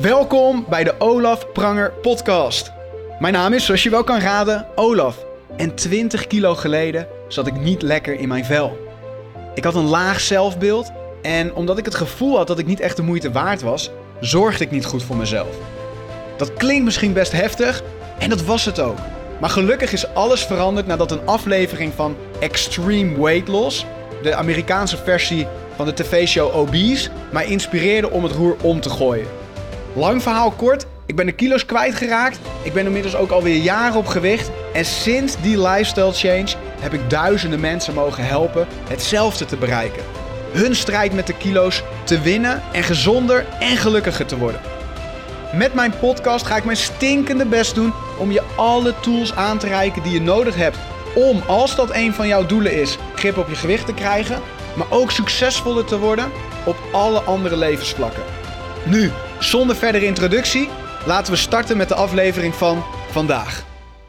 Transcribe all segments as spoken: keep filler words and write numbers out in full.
Welkom bij de Olaf Pranger podcast. Mijn naam is, zoals je wel kan raden, Olaf. En twintig kilo geleden zat ik niet lekker in mijn vel. Ik had een laag zelfbeeld en omdat ik het gevoel had dat ik niet echt de moeite waard was, zorgde ik niet goed voor mezelf. Dat klinkt misschien best heftig en dat was het ook. Maar gelukkig is alles veranderd nadat een aflevering van Extreme Weight Loss, de Amerikaanse versie van de tv-show Obese, mij inspireerde om het roer om te gooien. Lang verhaal kort, ik ben de kilo's kwijtgeraakt. Ik ben inmiddels ook alweer jaren op gewicht. En sinds die lifestyle change heb ik duizenden mensen mogen helpen hetzelfde te bereiken. Hun strijd met de kilo's te winnen en gezonder en gelukkiger te worden. Met mijn podcast ga ik mijn stinkende best doen om je alle tools aan te reiken die je nodig hebt om, als dat een van jouw doelen is, grip op je gewicht te krijgen, maar ook succesvoller te worden op alle andere levensvlakken. Nu, zonder verdere introductie, laten we starten met de aflevering van vandaag.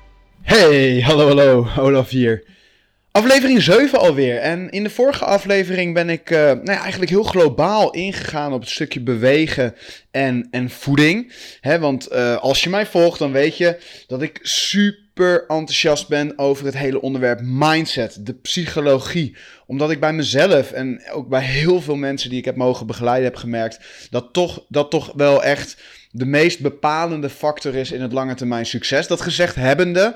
Hey, hallo hallo, Olaf hier. Aflevering zeven alweer. En in de vorige aflevering ben ik uh, nou ja, eigenlijk heel globaal ingegaan op het stukje bewegen en, en voeding. Hè, want uh, als je mij volgt, dan weet je dat ik super enthousiast ben over het hele onderwerp mindset, de psychologie. Omdat ik bij mezelf en ook bij heel veel mensen die ik heb mogen begeleiden heb gemerkt dat toch, dat toch wel echt de meest bepalende factor is in het lange termijn succes. Dat gezegd hebbende,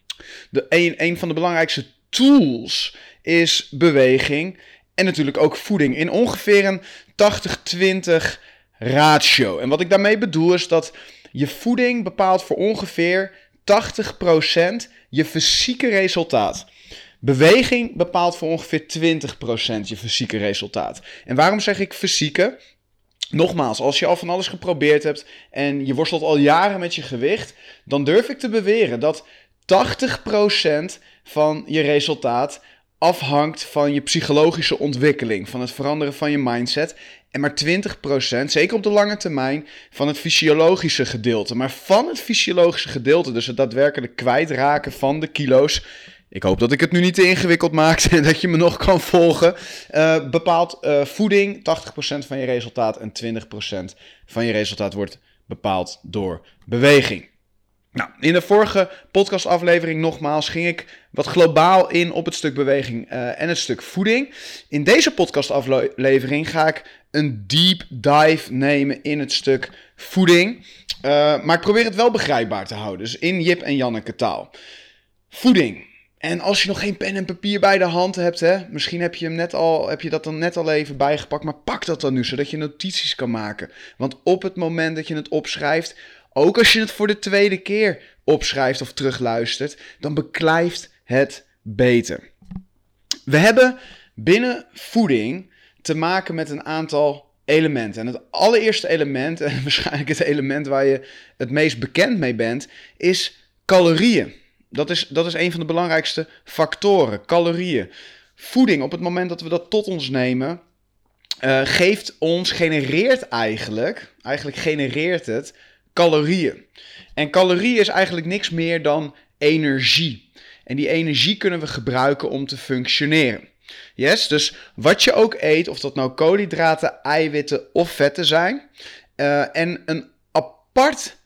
de, een, een van de belangrijkste tools is beweging en natuurlijk ook voeding in ongeveer een tachtig twintig ratio. En wat ik daarmee bedoel is dat je voeding bepaalt voor ongeveer tachtig procent je fysieke resultaat. Beweging bepaalt voor ongeveer twintig procent je fysieke resultaat. En waarom zeg ik fysieke? Nogmaals, als je al van alles geprobeerd hebt en je worstelt al jaren met je gewicht, dan durf ik te beweren dat tachtig procent van je resultaat afhangt van je psychologische ontwikkeling, van het veranderen van je mindset. En maar twintig procent, zeker op de lange termijn, van het fysiologische gedeelte. Maar van het fysiologische gedeelte, dus het daadwerkelijk kwijtraken van de kilo's, ik hoop dat ik het nu niet te ingewikkeld maak en dat je me nog kan volgen, uh, bepaalt uh, voeding tachtig procent van je resultaat en twintig procent van je resultaat wordt bepaald door beweging. Nou, in de vorige podcastaflevering nogmaals ging ik wat globaal in op het stuk beweging uh, en het stuk voeding. In deze podcastaflevering ga ik een deep dive nemen in het stuk voeding. Uh, maar ik probeer het wel begrijpbaar te houden, dus in Jip en Janneke taal. Voeding. En als je nog geen pen en papier bij de hand hebt, hè, misschien heb je, hem net al, heb je dat dan net al even bijgepakt, maar pak dat dan nu, zodat je notities kan maken. Want op het moment dat je het opschrijft, ook als je het voor de tweede keer opschrijft of terugluistert, dan beklijft het beter. We hebben binnen voeding te maken met een aantal elementen. En het allereerste element, en waarschijnlijk het element waar je het meest bekend mee bent, is calorieën. Dat is, dat is een van de belangrijkste factoren, calorieën. Voeding, op het moment dat we dat tot ons nemen, uh, geeft ons, genereert eigenlijk, eigenlijk genereert het calorieën. En calorieën is eigenlijk niks meer dan energie. En die energie kunnen we gebruiken om te functioneren. Yes, dus wat je ook eet, of dat nou koolhydraten, eiwitten of vetten zijn, uh, en een apart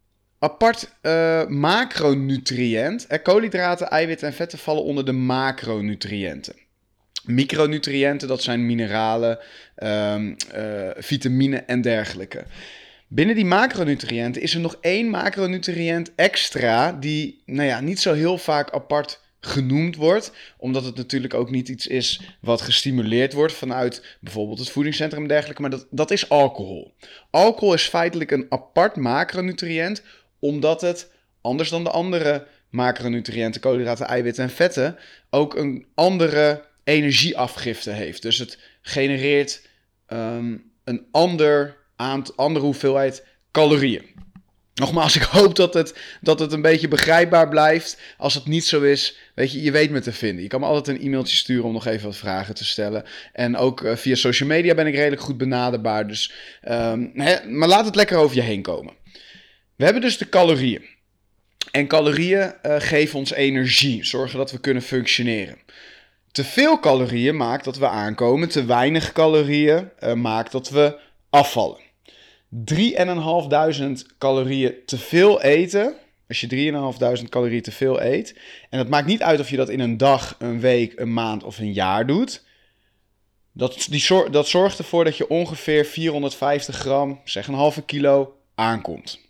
Apart uh, macronutriënt. Eh, koolhydraten, eiwitten en vetten vallen onder de macronutriënten. Micronutriënten, dat zijn mineralen, um, uh, vitamine en dergelijke. Binnen die macronutriënten is er nog één macronutriënt extra die nou ja, niet zo heel vaak apart genoemd wordt, omdat het natuurlijk ook niet iets is wat gestimuleerd wordt vanuit bijvoorbeeld het voedingscentrum en dergelijke, maar dat, dat is alcohol. Alcohol is feitelijk een apart macronutriënt, omdat het, anders dan de andere macronutriënten, koolhydraten, eiwitten en vetten, ook een andere energieafgifte heeft. Dus het genereert um, een ander aantal, andere hoeveelheid calorieën. Nogmaals, ik hoop dat het, dat het een beetje begrijpbaar blijft. Als het niet zo is, weet je, je weet me te vinden. Je kan me altijd een e-mailtje sturen om nog even wat vragen te stellen. En ook uh, via social media ben ik redelijk goed benaderbaar. Dus, um, hè, maar laat het lekker over je heen komen. We hebben dus de calorieën. En calorieën uh, geven ons energie, zorgen dat we kunnen functioneren. Te veel calorieën maakt dat we aankomen, te weinig calorieën uh, maakt dat we afvallen. drieduizend vijfhonderd calorieën te veel eten. Als je drieduizend vijfhonderd calorieën te veel eet. En het maakt niet uit of je dat in een dag, een week, een maand of een jaar doet. Dat, die zor- dat zorgt ervoor dat je ongeveer vierhonderdvijftig gram, zeg een halve kilo, aankomt.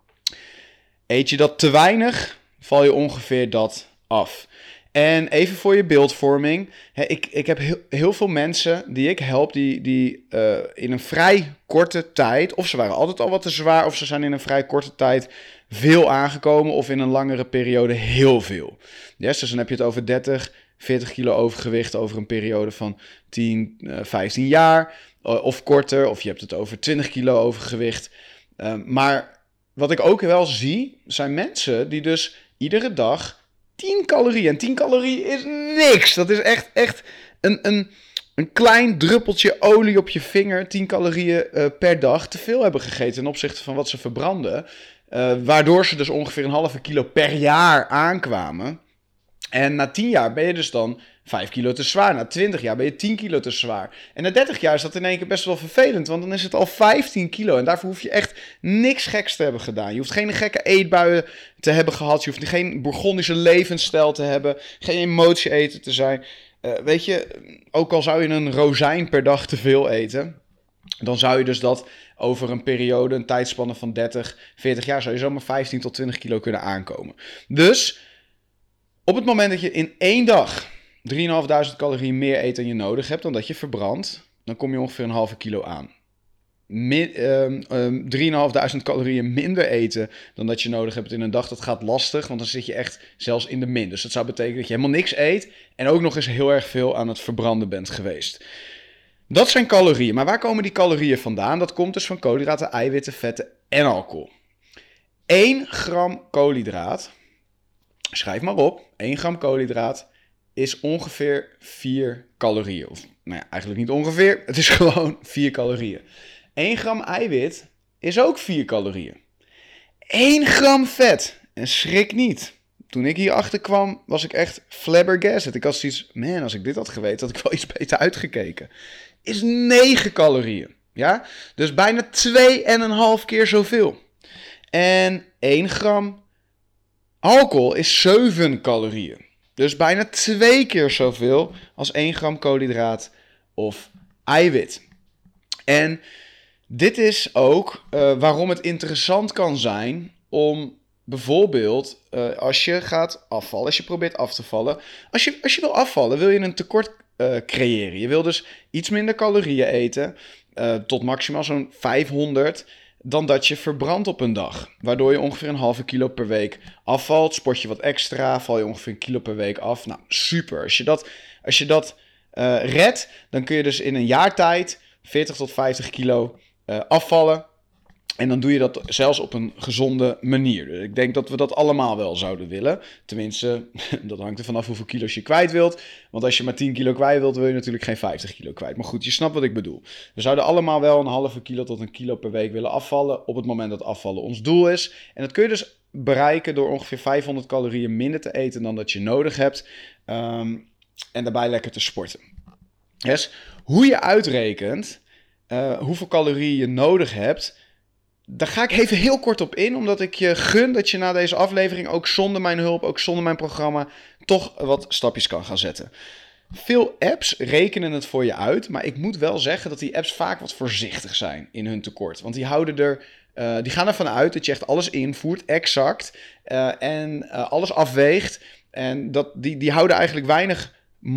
Eet je dat te weinig, val je ongeveer dat af. En even voor je beeldvorming. Hè, ik, ik heb heel, heel veel mensen die ik help, die, die uh, in een vrij korte tijd, of ze waren altijd al wat te zwaar, of ze zijn in een vrij korte tijd veel aangekomen, of in een langere periode heel veel. Yes, dus dan heb je het over dertig, veertig kilo overgewicht over een periode van tien, vijftien jaar, of korter, of je hebt het over twintig kilo overgewicht. Uh, maar wat ik ook wel zie, zijn mensen die dus iedere dag tien calorieën. En tien calorieën is niks. Dat is echt, echt een, een, een klein druppeltje olie op je vinger. tien calorieën uh, per dag te veel hebben gegeten ten opzichte van wat ze verbranden. Uh, waardoor ze dus ongeveer een halve kilo per jaar aankwamen. En na tien jaar ben je dus dan vijf kilo te zwaar. Na twintig jaar ben je tien kilo te zwaar. En na dertig jaar is dat in één keer best wel vervelend. Want dan is het al vijftien kilo. En daarvoor hoef je echt niks geks te hebben gedaan. Je hoeft geen gekke eetbuien te hebben gehad. Je hoeft geen Bourgondische levensstijl te hebben. Geen emotie-eten te zijn. Uh, weet je, ook al zou je een rozijn per dag te veel eten, dan zou je dus dat over een periode, een tijdspanne van dertig, veertig jaar, zou je zomaar vijftien tot twintig kilo kunnen aankomen. Dus op het moment dat je in één dag drieduizend vijfhonderd calorieën meer eet dan je nodig hebt, dan dat je verbrandt, dan kom je ongeveer een halve kilo aan. Min, um, um, drieduizend vijfhonderd calorieën minder eten dan dat je nodig hebt in een dag, dat gaat lastig, want dan zit je echt zelfs in de min. Dus dat zou betekenen dat je helemaal niks eet en ook nog eens heel erg veel aan het verbranden bent geweest. Dat zijn calorieën. Maar waar komen die calorieën vandaan? Dat komt dus van koolhydraten, eiwitten, vetten en alcohol. één gram koolhydraat, schrijf maar op, één gram koolhydraat is ongeveer vier calorieën. Of nou ja, eigenlijk niet ongeveer, het is gewoon vier calorieën. één gram eiwit is ook vier calorieën. één gram vet, en schrik niet. Toen ik hierachter kwam, was ik echt flabbergasted. Ik had zoiets, man, als ik dit had geweten, had ik wel iets beter uitgekeken. Is negen calorieën. Ja? Dus bijna twee komma vijf keer zoveel. En één gram alcohol is zeven calorieën. Dus bijna twee keer zoveel als één gram koolhydraat of eiwit. En dit is ook uh, waarom het interessant kan zijn om bijvoorbeeld uh, als je gaat afvallen, als je probeert af te vallen. Als je, als je wil afvallen, wil je een tekort uh, creëren. Je wil dus iets minder calorieën eten, uh, tot maximaal zo'n vijfhonderd, dan dat je verbrandt op een dag. Waardoor je ongeveer een halve kilo per week afvalt. Sport je wat extra, val je ongeveer een kilo per week af. Nou, super. Als je dat, als je dat uh, redt, dan kun je dus in een jaar tijd veertig tot vijftig kilo uh, afvallen. En dan doe je dat zelfs op een gezonde manier. Dus ik denk dat we dat allemaal wel zouden willen. Tenminste, dat hangt er vanaf hoeveel kilo's je kwijt wilt. Want als je maar tien kilo kwijt wilt, wil je natuurlijk geen vijftig kilo kwijt. Maar goed, je snapt wat ik bedoel. We zouden allemaal wel een halve kilo tot een kilo per week willen afvallen. Op het moment dat afvallen ons doel is. En dat kun je dus bereiken door ongeveer vijfhonderd calorieën minder te eten dan dat je nodig hebt. Um, en daarbij lekker te sporten. Yes. Hoe je uitrekent uh, hoeveel calorieën je nodig hebt, daar ga ik even heel kort op in, omdat ik je gun dat je na deze aflevering ook zonder mijn hulp, ook zonder mijn programma, toch wat stapjes kan gaan zetten. Veel apps rekenen het voor je uit, maar ik moet wel zeggen dat die apps vaak wat voorzichtig zijn in hun tekort. Want die houden er, uh, die gaan ervan uit dat je echt alles invoert, exact, uh, en uh, alles afweegt. En dat, die, die houden eigenlijk weinig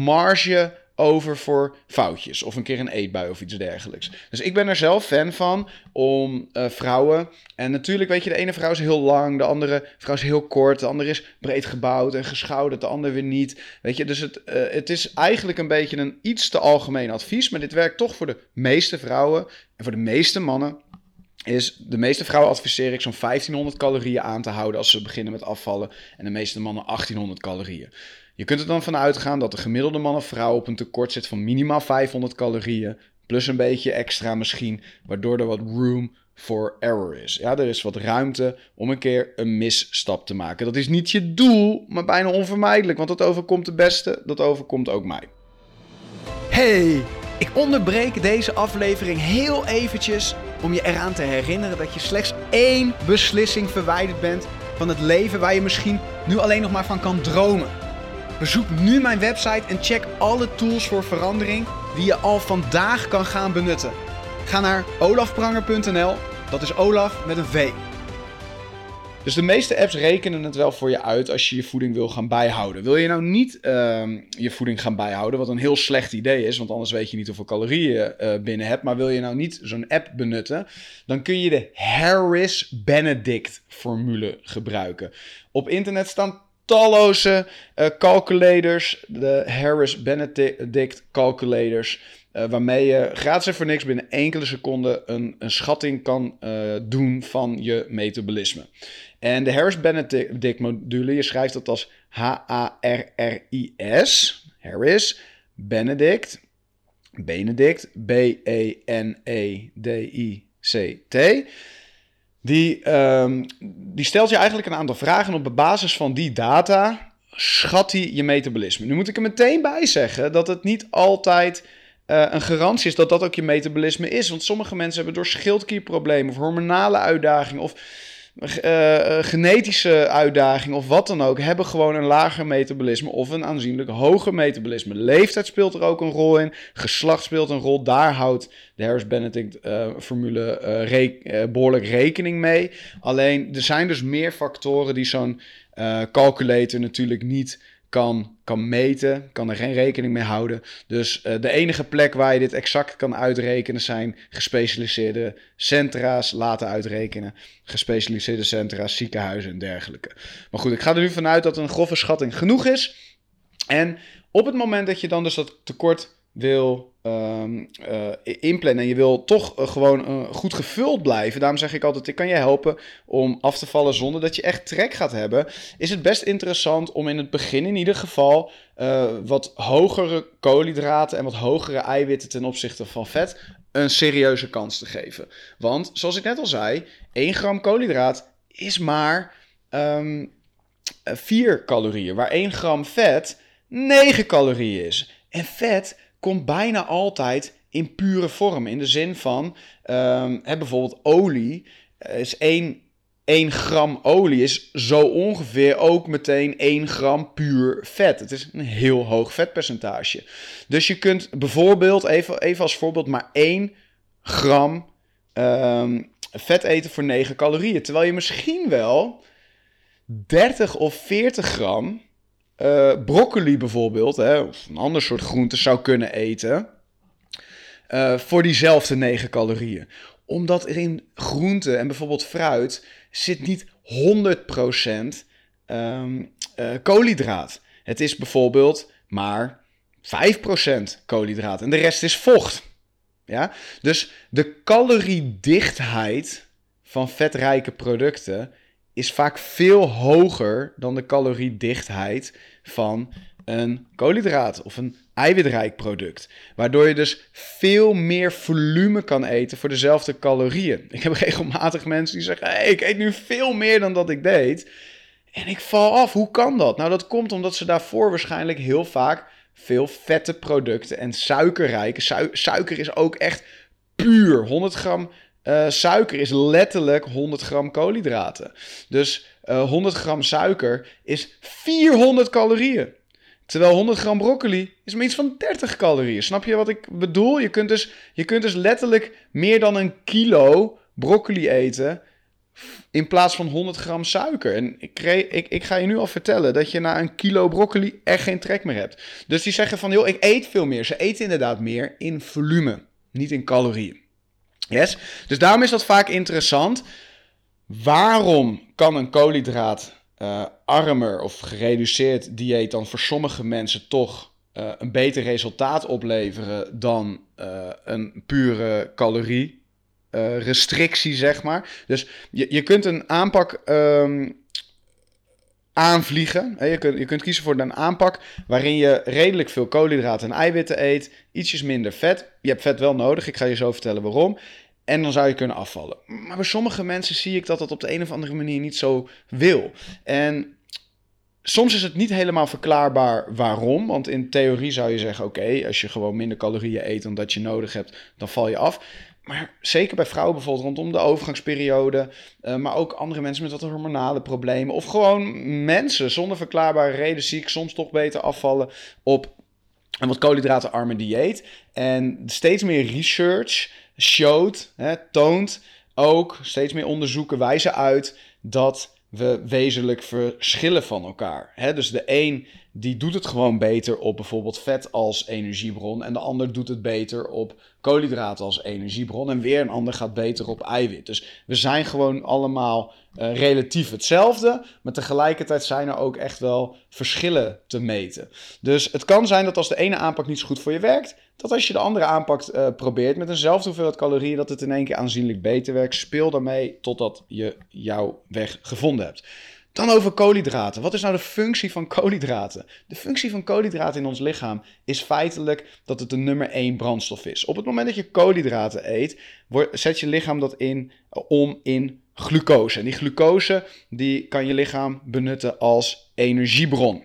marge over voor foutjes of een keer een eetbui of iets dergelijks. Dus ik ben er zelf fan van om uh, vrouwen, en natuurlijk weet je, de ene vrouw is heel lang, de andere vrouw is heel kort, de andere is breed gebouwd en geschouderd, de andere weer niet. Weet je, dus het, uh, het is eigenlijk een beetje een iets te algemeen advies, maar dit werkt toch voor de meeste vrouwen en voor de meeste mannen. Is de meeste vrouwen adviseer ik zo'n vijftienhonderd calorieën aan te houden als ze beginnen met afvallen en de meeste mannen achttienhonderd calorieën. Je kunt er dan van uitgaan dat de gemiddelde man of vrouw op een tekort zit van minimaal vijfhonderd calorieën, plus een beetje extra misschien, waardoor er wat room for error is. Ja, er is wat ruimte om een keer een misstap te maken. Dat is niet je doel, maar bijna onvermijdelijk, want dat overkomt de beste, dat overkomt ook mij. Hey, ik onderbreek deze aflevering heel eventjes om je eraan te herinneren dat je slechts één beslissing verwijderd bent van het leven waar je misschien nu alleen nog maar van kan dromen. Bezoek nu mijn website en check alle tools voor verandering die je al vandaag kan gaan benutten. Ga naar olaf pranger punt n l, dat is Olaf met een V. Dus de meeste apps rekenen het wel voor je uit als je je voeding wil gaan bijhouden. Wil je nou niet uh, je voeding gaan bijhouden, wat een heel slecht idee is, want anders weet je niet hoeveel calorieën je uh, binnen hebt. Maar wil je nou niet zo'n app benutten, dan kun je de Harris-Benedict formule gebruiken. Op internet staan talloze uh, calculators, de Harris-Benedict calculators, uh, waarmee je gratis en voor niks binnen enkele seconden een, een schatting kan uh, doen van je metabolisme. En de Harris-Benedict module, je schrijft dat als H A R R I S, Harris, Benedict, Benedict, B E N E D I C T. Die, um, die stelt je eigenlijk een aantal vragen en op basis van die data schat hij je metabolisme. Nu moet ik er meteen bij zeggen dat het niet altijd uh, een garantie is dat dat ook je metabolisme is. Want sommige mensen hebben door schildklierproblemen of hormonale uitdagingen of uh, genetische uitdagingen of wat dan ook, hebben gewoon een lager metabolisme of een aanzienlijk hoger metabolisme. Leeftijd speelt er ook een rol in, geslacht speelt een rol. Daar houdt de Harris-Benedict-formule uh, uh, re- uh, behoorlijk rekening mee. Alleen, er zijn dus meer factoren die zo'n uh, calculator natuurlijk niet kan, kan meten, kan er geen rekening mee houden. Dus uh, de enige plek waar je dit exact kan uitrekenen zijn gespecialiseerde centra's, laten uitrekenen. Gespecialiseerde centra's, ziekenhuizen en dergelijke. Maar goed, ik ga er nu vanuit dat een grove schatting genoeg is. En op het moment dat je dan dus dat tekort wil um, uh, inplannen en je wil toch uh, gewoon uh, goed gevuld blijven, daarom zeg ik altijd, ik kan je helpen om af te vallen zonder dat je echt trek gaat hebben, is het best interessant om in het begin in ieder geval uh, wat hogere koolhydraten en wat hogere eiwitten ten opzichte van vet een serieuze kans te geven. Want, zoals ik net al zei, één gram koolhydraat is maar um, vier calorieën, waar één gram vet negen calorieën is. En vet komt bijna altijd in pure vorm. In de zin van, um, hè, bijvoorbeeld olie, is één, één gram olie is zo ongeveer ook meteen één gram puur vet. Het is een heel hoog vetpercentage. Dus je kunt bijvoorbeeld, even, even als voorbeeld, maar één gram um, vet eten voor negen calorieën. Terwijl je misschien wel dertig of veertig gram Uh, broccoli bijvoorbeeld, hè, of een ander soort groente zou kunnen eten uh, voor diezelfde negen calorieën. Omdat er in groente en bijvoorbeeld fruit zit niet honderd procent um, uh, koolhydraat. Het is bijvoorbeeld maar vijf procent koolhydraat en de rest is vocht. Ja? Dus de caloriedichtheid van vetrijke producten is vaak veel hoger dan de caloriedichtheid van een koolhydraat of een eiwitrijk product. Waardoor je dus veel meer volume kan eten voor dezelfde calorieën. Ik heb regelmatig mensen die zeggen, hey, ik eet nu veel meer dan dat ik deed. En ik val af. Hoe kan dat? Nou, dat komt omdat ze daarvoor waarschijnlijk heel vaak veel vette producten en suikerrijke. Su- suiker is ook echt puur. honderd gram Uh, suiker is letterlijk honderd gram koolhydraten. Dus uh, honderd gram suiker is vierhonderd calorieën. Terwijl honderd gram broccoli is maar iets van dertig calorieën. Snap je wat ik bedoel? Je kunt dus, je kunt dus letterlijk meer dan een kilo broccoli eten in plaats van honderd gram suiker. En ik, kreeg, ik, ik ga je nu al vertellen dat je na een kilo broccoli echt geen trek meer hebt. Dus die zeggen van, joh, ik eet veel meer. Ze eten inderdaad meer in volume, niet in calorieën. Yes? Dus daarom is dat vaak interessant. Waarom kan een koolhydraat uh, armer of gereduceerd dieet dan voor sommige mensen toch uh, een beter resultaat opleveren dan uh, een pure calorie uh, restrictie, zeg maar. Dus je, je kunt een aanpak um, aanvliegen. Je kunt, je kunt kiezen voor een aanpak waarin je redelijk veel koolhydraten en eiwitten eet, ietsjes minder vet. Je hebt vet wel nodig, ik ga je zo vertellen waarom. En dan zou je kunnen afvallen. Maar bij sommige mensen zie ik dat dat op de een of andere manier niet zo wil. En soms is het niet helemaal verklaarbaar waarom. Want in theorie zou je zeggen, oké, okay, als je gewoon minder calorieën eet dan dat je nodig hebt, dan val je af. Maar zeker bij vrouwen bijvoorbeeld rondom de overgangsperiode. Uh, maar ook andere mensen met wat hormonale problemen. Of gewoon mensen zonder verklaarbare reden ziek. Soms toch beter afvallen op een wat koolhydratenarme dieet. En steeds meer research showt, hè, toont ook, steeds meer onderzoeken wijzen uit dat we wezenlijk verschillen van elkaar. Hè? Dus de een die doet het gewoon beter op bijvoorbeeld vet als energiebron. En de ander doet het beter op koolhydraten als energiebron. En weer een ander gaat beter op eiwit. Dus we zijn gewoon allemaal uh, relatief hetzelfde. Maar tegelijkertijd zijn er ook echt wel verschillen te meten. Dus het kan zijn dat als de ene aanpak niet zo goed voor je werkt, dat als je de andere aanpak uh, probeert met eenzelfde hoeveelheid calorieën, dat het in één keer aanzienlijk beter werkt. Speel daarmee totdat je jouw weg gevonden hebt. Dan over koolhydraten. Wat is nou de functie van koolhydraten? De functie van koolhydraten in ons lichaam is feitelijk dat het de nummer één brandstof is. Op het moment dat je koolhydraten eet, zet je lichaam dat in, om in glucose. En die glucose die kan je lichaam benutten als energiebron.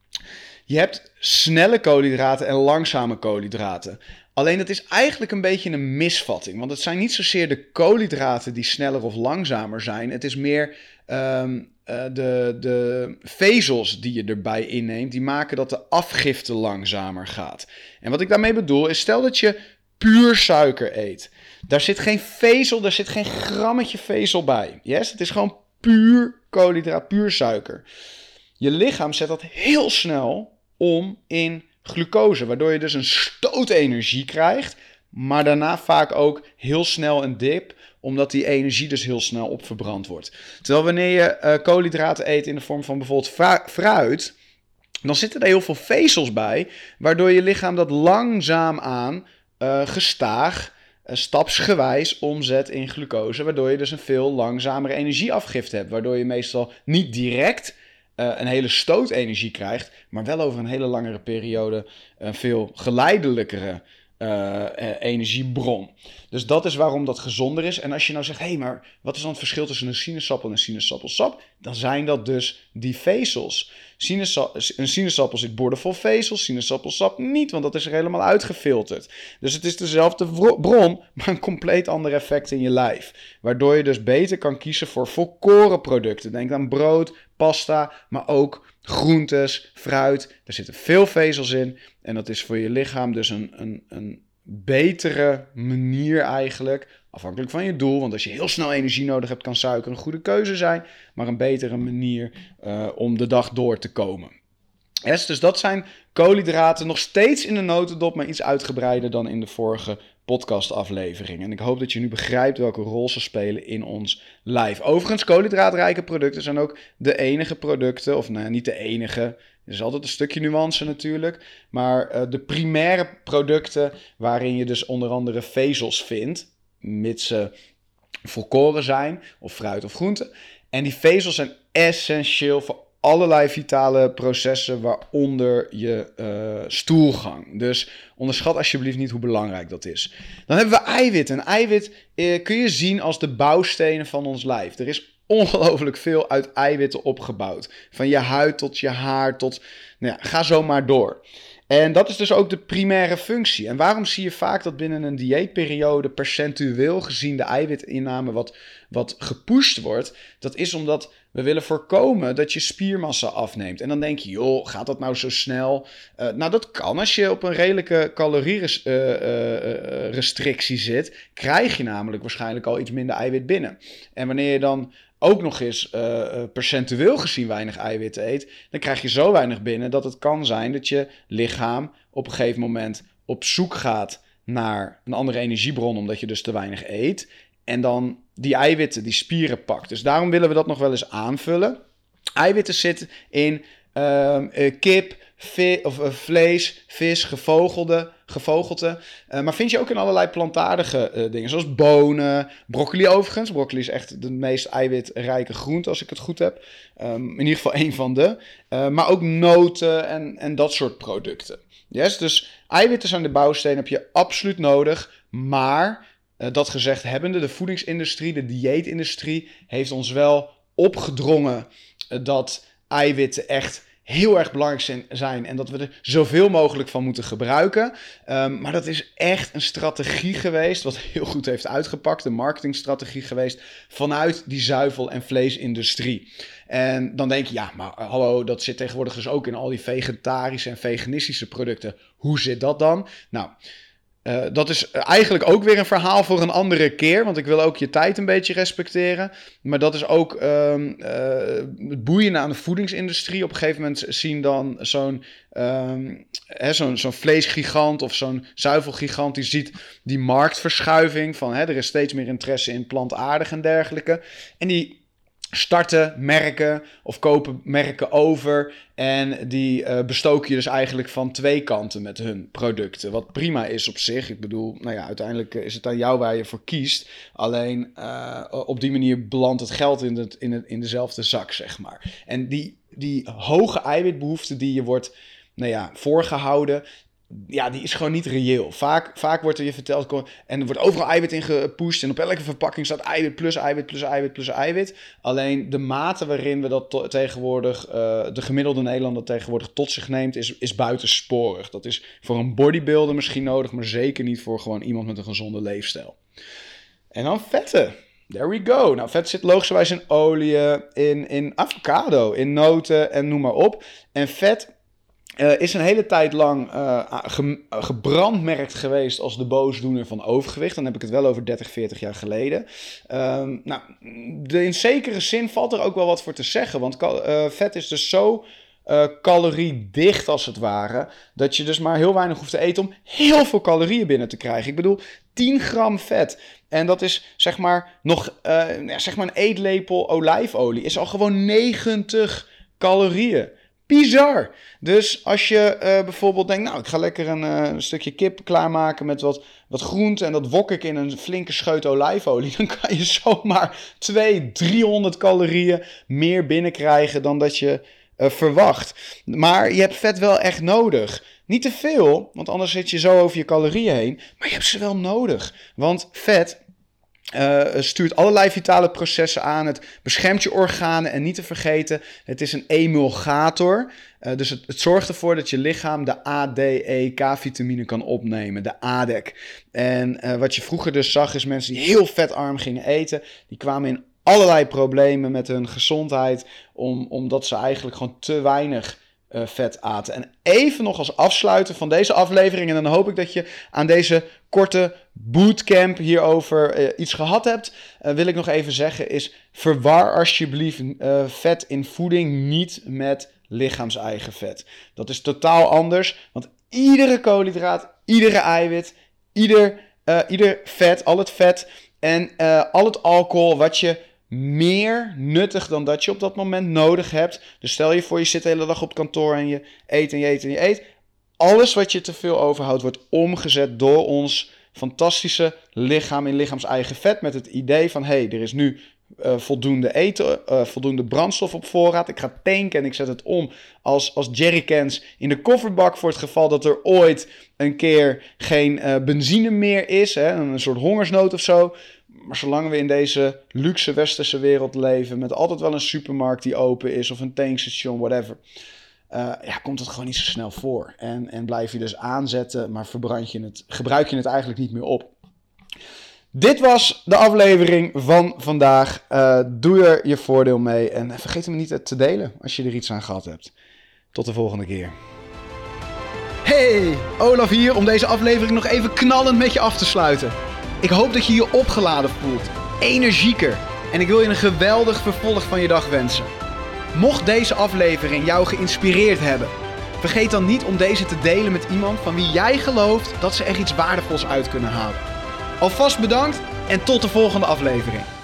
Je hebt snelle koolhydraten en langzame koolhydraten. Alleen dat is eigenlijk een beetje een misvatting. Want het zijn niet zozeer de koolhydraten die sneller of langzamer zijn. Het is meer um, uh, de, de vezels die je erbij inneemt. Die maken dat de afgifte langzamer gaat. En wat ik daarmee bedoel is, stel dat je puur suiker eet. Daar zit geen vezel, daar zit geen grammetje vezel bij. Yes? Het is gewoon puur koolhydraat, puur suiker. Je lichaam zet dat heel snel om in glucose, waardoor je dus een stoot energie krijgt, maar daarna vaak ook heel snel een dip, omdat die energie dus heel snel opverbrand wordt. Terwijl wanneer je uh, koolhydraten eet in de vorm van bijvoorbeeld fra- fruit, dan zitten er heel veel vezels bij, waardoor je lichaam dat langzaamaan uh, gestaag, uh, stapsgewijs omzet in glucose, waardoor je dus een veel langzamere energieafgifte hebt, waardoor je meestal niet direct Uh, een hele stoot energie krijgt, maar wel over een hele langere periode een veel geleidelijkere uh, uh, energiebron. Dus dat is waarom dat gezonder is. En als je nou zegt, hé, hey, maar wat is dan het verschil tussen een sinaasappel en een sinaasappelsap? Dan zijn dat dus die vezels. Sinaasappel, een sinaasappel zit boordevol vezels, sinaasappelsap niet, want dat is er helemaal uitgefilterd. Dus het is dezelfde bron, maar een compleet ander effect in je lijf. Waardoor je dus beter kan kiezen voor volkoren producten. Denk aan brood, pasta, maar ook groentes, fruit. Daar zitten veel vezels in. En dat is voor je lichaam dus een, een, een betere manier eigenlijk, afhankelijk van je doel. Want als je heel snel energie nodig hebt, kan suiker een goede keuze zijn. Maar een betere manier uh, om de dag door te komen. Yes, dus dat zijn koolhydraten, nog steeds in de notendop, maar iets uitgebreider dan in de vorige podcastaflevering. En ik hoop dat je nu begrijpt welke rol ze spelen in ons lijf. Overigens, koolhydraatrijke producten zijn ook de enige producten, of nou, niet de enige. Er is altijd een stukje nuance natuurlijk. Maar uh, de primaire producten waarin je dus onder andere vezels vindt, mits ze volkoren zijn, of fruit of groente. En die vezels zijn essentieel voor allerlei vitale processen, waaronder je uh, stoelgang. Dus onderschat alsjeblieft niet hoe belangrijk dat is. Dan hebben we eiwit. En eiwit uh, kun je zien als de bouwstenen van ons lijf. Er is ongelooflijk veel uit eiwitten opgebouwd. Van je huid tot je haar tot, nou ja, ga zo maar door. En dat is dus ook de primaire functie. En waarom zie je vaak dat binnen een dieetperiode percentueel gezien de eiwitinname wat, wat gepusht wordt? Dat is omdat we willen voorkomen dat je spiermassa afneemt. En dan denk je, joh, gaat dat nou zo snel? Uh, nou, dat kan. Als je op een redelijke calorierestrictie uh, uh, zit, krijg je namelijk waarschijnlijk al iets minder eiwit binnen. En wanneer je dan ook nog eens uh, percentueel gezien weinig eiwitten eet, dan krijg je zo weinig binnen dat het kan zijn dat je lichaam op een gegeven moment op zoek gaat naar een andere energiebron, omdat je dus te weinig eet. En dan die eiwitten, die spieren pakt. Dus daarom willen we dat nog wel eens aanvullen. Eiwitten zitten in uh, uh, kip, vi- of, uh, vlees, vis, gevogelde, gevogelte. Uh, maar vind je ook in allerlei plantaardige uh, dingen, zoals bonen, broccoli overigens. Broccoli is echt de meest eiwitrijke groente, als ik het goed heb. Um, in ieder geval één van de. Uh, maar ook noten en, en dat soort producten. Yes? Dus eiwitten zijn de bouwsteen, heb je absoluut nodig. Maar uh, dat gezegd hebbende, de voedingsindustrie, de dieetindustrie heeft ons wel opgedrongen uh, dat eiwitten echt heel erg belangrijk zijn en dat we er zoveel mogelijk van moeten gebruiken. Um, maar dat is echt een strategie geweest, wat heel goed heeft uitgepakt, een marketingstrategie geweest vanuit die zuivel- en vleesindustrie. En dan denk je, ja, maar uh, hallo, dat zit tegenwoordig dus ook in al die vegetarische en veganistische producten. Hoe zit dat dan? Nou, Uh, dat is eigenlijk ook weer een verhaal voor een andere keer, want ik wil ook je tijd een beetje respecteren. Maar dat is ook um, uh, het boeiende aan de voedingsindustrie. Op een gegeven moment zien dan zo'n, um, hè, zo'n, zo'n vleesgigant of zo'n zuivelgigant, die ziet die marktverschuiving van hè, er is steeds meer interesse in plantaardig en dergelijke. En die starten merken of kopen merken over en die uh, bestoken je dus eigenlijk van twee kanten met hun producten. Wat prima is op zich. Ik bedoel, nou ja, uiteindelijk is het aan jou waar je voor kiest. Alleen uh, op die manier belandt het geld in, het, in, het, in dezelfde zak, zeg maar. En die, die hoge eiwitbehoefte die je wordt, nou ja, voorgehouden, ja, die is gewoon niet reëel. Vaak, vaak wordt er je verteld, en er wordt overal eiwit in gepusht en op elke verpakking staat eiwit plus eiwit plus eiwit plus eiwit. Alleen de mate waarin we dat to- tegenwoordig, uh, de gemiddelde Nederlander tegenwoordig tot zich neemt, is, is buitensporig. Dat is voor een bodybuilder misschien nodig, maar zeker niet voor gewoon iemand met een gezonde leefstijl. En dan vetten. There we go. Nou, vet zit logischerwijs in oliën, in, in avocado, in noten en noem maar op. En vet Uh, is een hele tijd lang uh, ge- gebrandmerkt geweest als de boosdoener van overgewicht. Dan heb ik het wel over dertig, veertig jaar geleden. Uh, nou, de, in zekere zin valt er ook wel wat voor te zeggen. Want cal- uh, vet is dus zo uh, caloriedicht als het ware, dat je dus maar heel weinig hoeft te eten om heel veel calorieën binnen te krijgen. Ik bedoel, tien gram vet. En dat is zeg maar nog uh, ja, zeg maar een eetlepel olijfolie. Is al gewoon negentig calorieën. Bizar. Dus als je uh, bijvoorbeeld denkt, nou, ik ga lekker een, uh, een stukje kip klaarmaken met wat, wat groente en dat wok ik in een flinke scheut olijfolie, dan kan je zomaar tweehonderd, driehonderd calorieën meer binnenkrijgen dan dat je uh, verwacht. Maar je hebt vet wel echt nodig. Niet te veel, want anders zit je zo over je calorieën heen, maar je hebt ze wel nodig. Want vet Uh, stuurt allerlei vitale processen aan. Het beschermt je organen en niet te vergeten, het is een emulgator. Uh, dus het, het zorgt ervoor dat je lichaam de A, D, E, K-vitamine kan opnemen, de A D E C. En uh, wat je vroeger dus zag is mensen die heel vetarm gingen eten, die kwamen in allerlei problemen met hun gezondheid, om, omdat ze eigenlijk gewoon te weinig Uh, vet aten. En even nog als afsluiten van deze aflevering, en dan hoop ik dat je aan deze korte bootcamp hierover uh, iets gehad hebt, uh, wil ik nog even zeggen is, verwar alsjeblieft uh, vet in voeding niet met lichaams-eigen vet. Dat is totaal anders, want iedere koolhydraat, iedere eiwit, ieder, uh, ieder vet, al het vet en uh, al het alcohol wat je meer nuttig dan dat je op dat moment nodig hebt. Dus stel je voor, je zit de hele dag op kantoor en je eet en je eet en je eet. Alles wat je te veel overhoudt wordt omgezet door ons fantastische lichaam in lichaams-eigen vet. Met het idee van, hé, hey, er is nu uh, voldoende eten, uh, voldoende brandstof op voorraad. Ik ga tanken en ik zet het om als, als jerrycans in de kofferbak voor het geval dat er ooit een keer geen uh, benzine meer is. Hè, een soort hongersnood of zo. Maar zolang we in deze luxe westerse wereld leven, met altijd wel een supermarkt die open is of een tankstation, whatever, uh, ja, komt het gewoon niet zo snel voor. En, en blijf je dus aanzetten, maar verbrand je het, gebruik je het eigenlijk niet meer op. Dit was de aflevering van vandaag. Uh, doe er je voordeel mee en vergeet hem niet te delen als je er iets aan gehad hebt. Tot de volgende keer. Hey, Olaf hier om deze aflevering nog even knallend met je af te sluiten. Ik hoop dat je je opgeladen voelt, energieker en ik wil je een geweldig vervolg van je dag wensen. Mocht deze aflevering jou geïnspireerd hebben, vergeet dan niet om deze te delen met iemand van wie jij gelooft dat ze er iets waardevols uit kunnen halen. Alvast bedankt en tot de volgende aflevering.